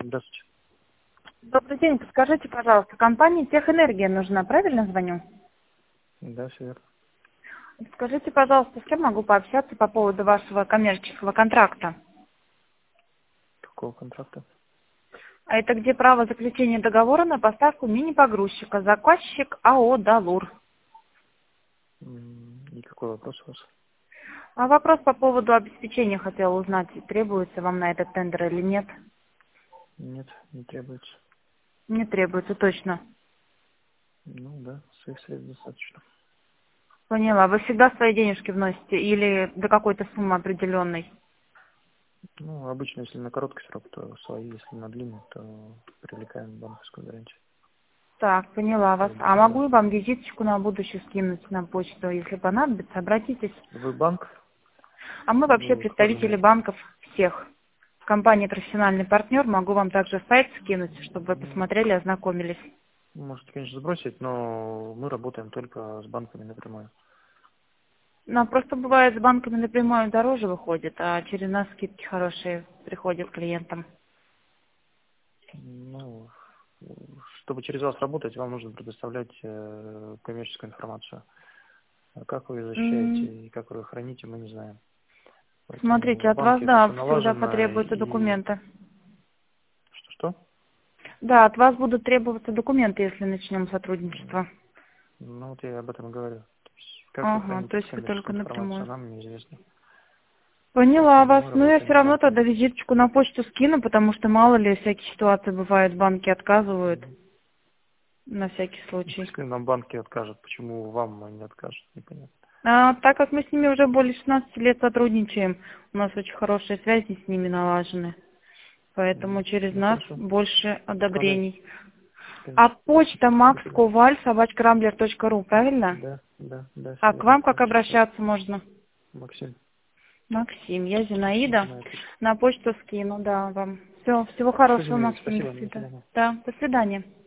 Здравствуйте. Добрый день, подскажите, пожалуйста, компания Техэнергия нужна, правильно звоню? Да, все верно. Скажите, пожалуйста, с кем могу пообщаться по поводу вашего коммерческого контракта? Какого контракта? А это где право заключения договора на поставку мини-погрузчика, заказчик АО «Далур». И какой вопрос у вас? А вопрос по поводу обеспечения хотела узнать, требуется вам на этот тендер или нет? Нет, не требуется. Не требуется, точно. Ну да, своих средств достаточно. Поняла. Вы всегда свои денежки вносите или до какой-то суммы определенной? Ну, обычно, если на короткий срок, то свои, если на длинный, то привлекаем банковскую гарантию. Так, поняла вас. А Да. могу я вам визиточку на будущее скинуть на почту? Если понадобится, обратитесь. Вы банк? А мы вообще Вы кто представители занимаетесь? банков всех. Компания «Профессиональный партнер». Могу вам также сайт скинуть, чтобы вы Ну, посмотрели, ознакомились. можете, конечно, сбросить, но мы работаем только с банками напрямую. Но просто бывает с банками напрямую дороже выходит, а через нас скидки хорошие приходят клиентам. Ну, чтобы через вас работать, вам нужно предоставлять коммерческую информацию. А как вы ее защищаете М, и как вы ее храните, мы не знаем. Поэтому Смотрите, в от вас, банке это да, все всегда налажено потребуются и... документы. Что-что? Да, от вас будут требоваться документы, если начнем сотрудничество. Ну, вот я об этом и говорю. То есть, как вы Ага, храните то эту есть вы только коммерческую информацию, напрямую. нам неизвестно. Поняла Поэтому вас. мы Но я работаем все с равно банками. тогда визиточку на почту скину, потому что мало ли всякие ситуации бывают, банки отказывают. Мгм. На всякий случай. Пускай нам банки откажут, почему вам они откажут, непонятно. А так как мы с ними уже более 16 лет сотрудничаем, у нас очень хорошие связи с ними налажены. Поэтому через Ну, нас хорошо. больше Отправляйте, одобрений. А конечно. почта Спасибо. maxkoval@rambler.ru, правильно? Да, А все к верно. вам как Можете писать. обращаться можно? Максим, Максим, я Зинаида. на почту. На почту скину, да, вам. Все, всего Хорошо, хорошего, Зинаида, Максим, до спасибо, до свидания. свидания. Да, до свидания.